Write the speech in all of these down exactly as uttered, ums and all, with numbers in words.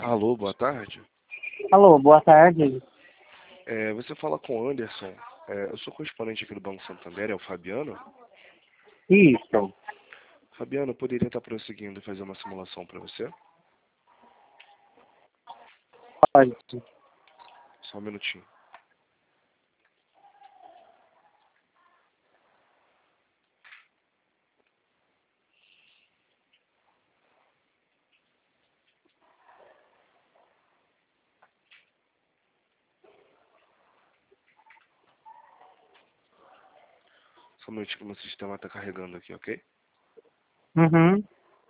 Alô, boa tarde. Alô, boa tarde. É, você fala com o Anderson. É, eu sou correspondente aqui do Banco Santander, é o Fabiano. Isso. Fabiano, eu poderia estar prosseguindo e fazer uma simulação para você? Pode. Só um minutinho. Só um minutinho que o meu sistema está carregando aqui, ok? Uhum.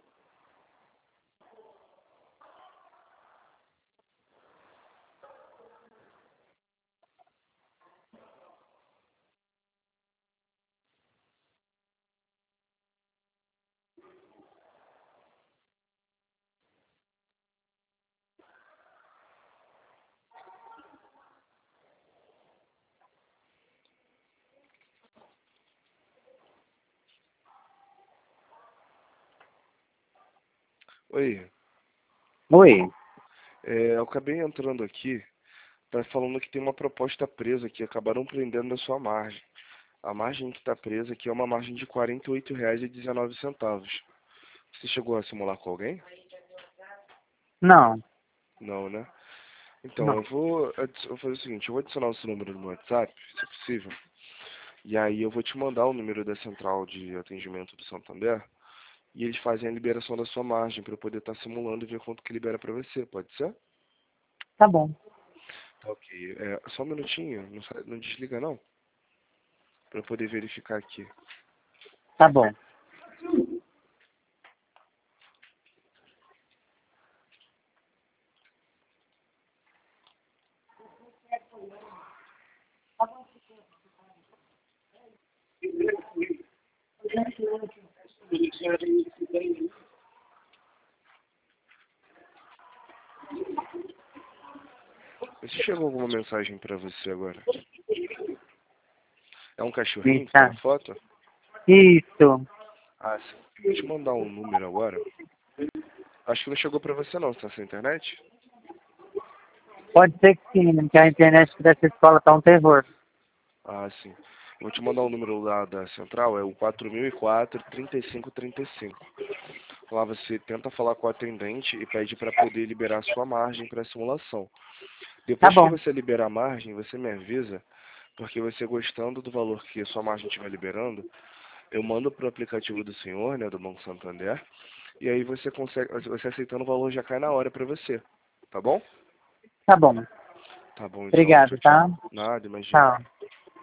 Oi, Oi. é, eu acabei entrando aqui, tá falando que tem uma proposta presa aqui, acabaram prendendo a sua margem. A margem que está presa aqui é uma margem de quarenta e oito reais e dezenove centavos. Você chegou a simular com alguém? Não. Não, né? Então, Não. eu vou, adi- eu vou fazer o seguinte, eu vou adicionar o seu número no WhatsApp, se possível, e aí eu vou te mandar o número da central de atendimento do Santander, e eles fazem a liberação da sua margem, para eu poder estar simulando e ver quanto que libera para você, pode ser? Tá bom. Tá ok. É, só um minutinho, não, sai- não desliga não, para eu poder verificar aqui. Tá bom. Mas se chegou alguma mensagem para você agora? É um cachorrinho que tem Eita. a foto? Isso. Ah, sim. Vou te mandar um número agora. Acho que não chegou para você não, tá sem internet? Pode ser que sim, que a internet dessa escola tá um terror. Ah, sim. Vou te mandar o número lá da central, é o quatro mil e quatro, trinta e cinco trinta e cinco. Lá você tenta falar com o atendente e pede para poder liberar a sua margem para a simulação. Tá Depois que bom. você libera a margem, você me avisa, porque você gostando do valor que a sua margem estiver liberando, eu mando para o aplicativo do senhor, né, do Banco Santander, e aí você consegue, você aceitando o valor já cai na hora para você, tá bom? Tá bom. Tá bom então, Obrigado, tchau, tá? tchau. Nada, imagina. Tchau.